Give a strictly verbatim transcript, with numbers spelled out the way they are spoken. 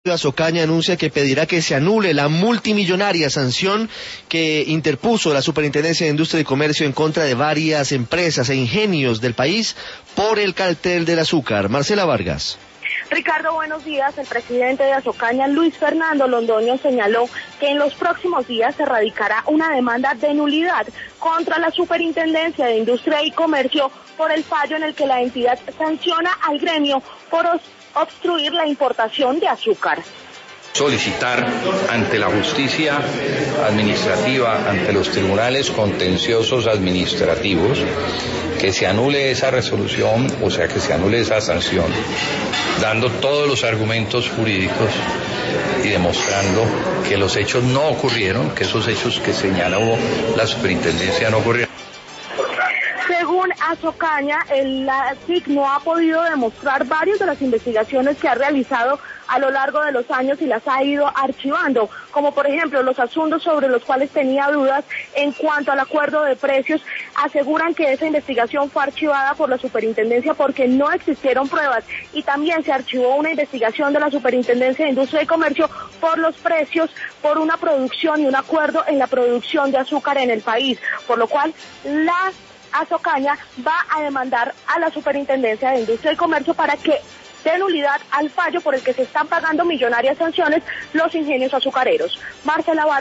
Ocaña anuncia que pedirá que se anule la multimillonaria sanción que interpuso la Superintendencia de Industria y Comercio en contra de varias empresas e ingenios del país por el cartel del azúcar. Marcela Vargas. Ricardo, buenos días. El presidente de Azocaña, Luis Fernando Londoño, señaló que en los próximos días se radicará una demanda de nulidad contra la Superintendencia de Industria y Comercio por el fallo en el que la entidad sanciona al gremio por obstruir la importación de azúcar. Solicitar ante la justicia administrativa, ante los tribunales contenciosos administrativos, que se anule esa resolución, o sea, que se anule esa sanción, dando todos los argumentos jurídicos y demostrando que los hechos no ocurrieron, que esos hechos que señaló la superintendencia no ocurrieron. Según Azocaña, el la S I C no ha podido demostrar varias de las investigaciones que ha realizado a lo largo de los años y las ha ido archivando, como por ejemplo los asuntos sobre los cuales tenía dudas en cuanto al acuerdo de precios. Aseguran que esa investigación fue archivada por la superintendencia porque no existieron pruebas, y también se archivó una investigación de la Superintendencia de Industria y Comercio por los precios, por una producción y un acuerdo en la producción de azúcar en el país, por lo cual la Azocaña va a demandar a la Superintendencia de Industria y Comercio para que dé nulidad al fallo por el que se están pagando millonarias sanciones los ingenios azucareros. Marcela Vargas.